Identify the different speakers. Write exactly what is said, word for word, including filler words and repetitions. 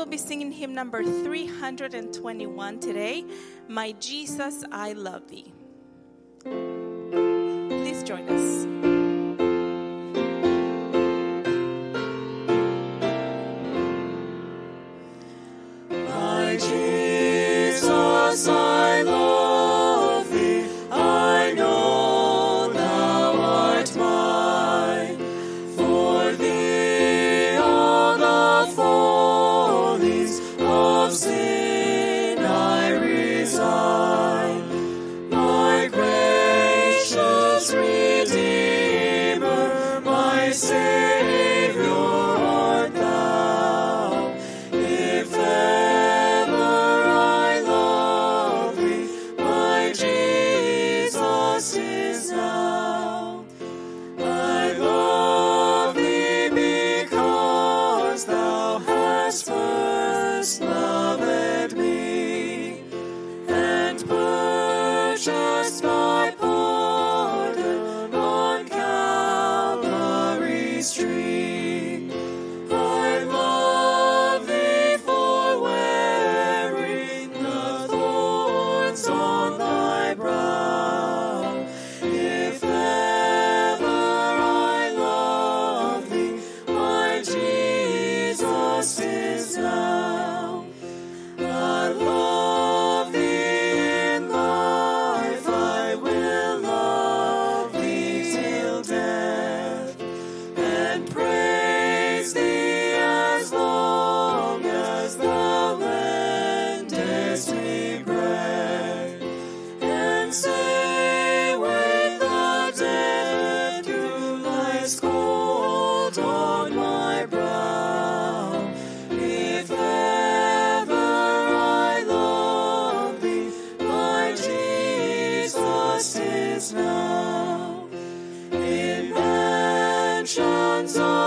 Speaker 1: will be singing hymn number three hundred twenty-one today, My Jesus, I Love Thee. Please join us.
Speaker 2: My Jesus, I love thee, I know thou art mine. For thee all the follies of sin I resign. My gracious Redeemer, my Savior art thou. If ever I love thee, my Jesus is now. I love thee because thou hast first loved me, and purchased my pardon on Calvary's tree. I love thee for wearing the thorns on thy brow. If ever I love thee, my Jesus is now. I love thee in life, I will love thee till death, and praise thee as long as thou lendest me breath, and say with the death, do life's cold on my brow. If ever I love thee, my Jesus is now. In mansions of